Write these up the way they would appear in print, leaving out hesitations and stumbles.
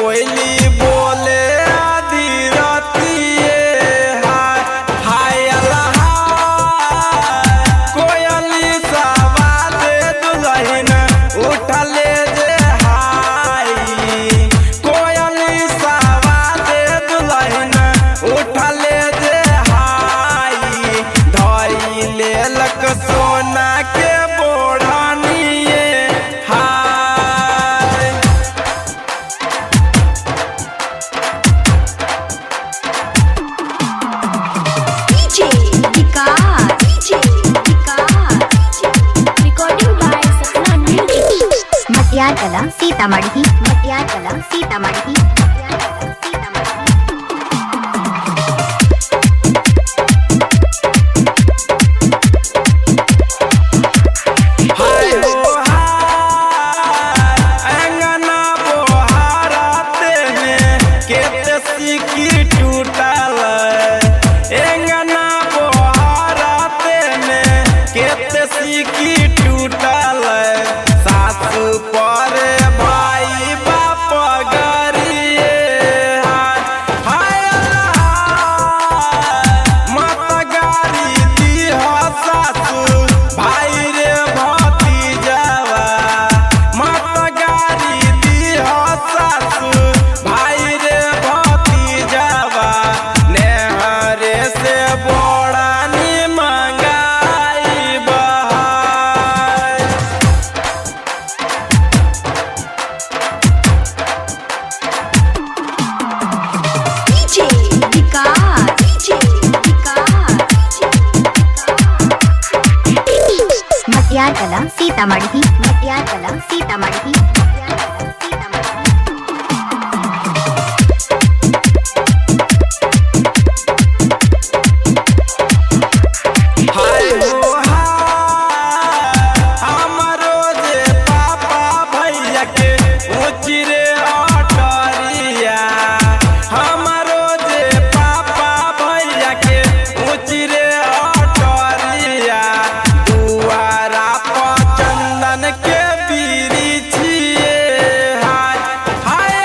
कोयली बोले आधी रातिए हाय हाय अल्लाह कोयली सवाद दुल्हन उठले जे हाय कोयली सवाद दुल्हन उठले जे हाय धई लेलक सोना के बोढ़निए हाय DJ recording by Sapna Music मटियारकला Sitamarhi मटियारकला Sitamarhi हाय हो हाय अंगना बोहाराते में केते सिक्की टूटल अंगना बोहाराते में केते सिक्की टूटल सासु पर भाई बाप गरिए हाय हाय मत गारी दीह सासु भाई रे भतीजावा मत गारी दीह सासु भाई रे भतीजावा नेहरे से बोड़ानी मंगाई बहाय DJ मटियारकला सीतामढ़ी मटियारकला सीतामढ़ी हाय हो हाय हमरो जे पापा भैया के ऊँची रे अटरिया हमरो जे पापा भैया के ऊँची रे अटरिया दुआरा पर चंदन के बीरी छिए हाय हाय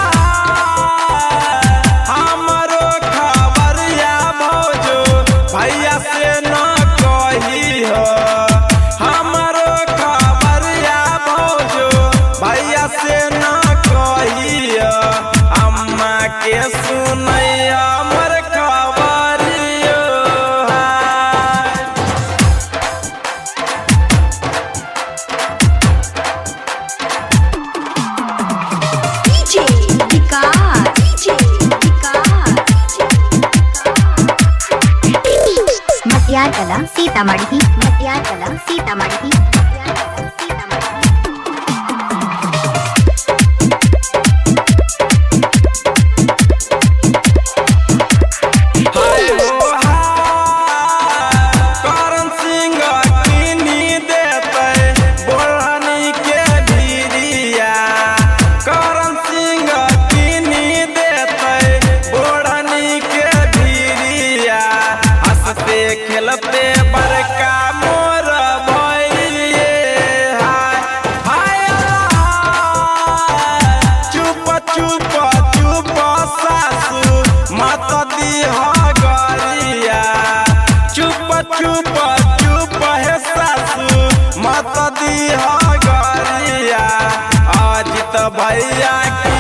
हमरो खबरिया भौजो भैया से न कही हो हमरो खबरिया भौजो भैया से न कही हो अम्मा के सुनई हमर खबरियो हाय मटियारकला सीतामढ़ी मटियारकला सीतामढ़ी हाय हो हाय करण सिंह किनी देते बोढ़नी के धीरिया करण सिंह किनी देते बोढ़नी के धीरिया हंसते खेलते बड़का मोर भइलिए हाय हाय चुप चुप चुप सासु मत दीह गरिया चुप चुप चुप हे सासु मत दीह गरिया अजित भैया के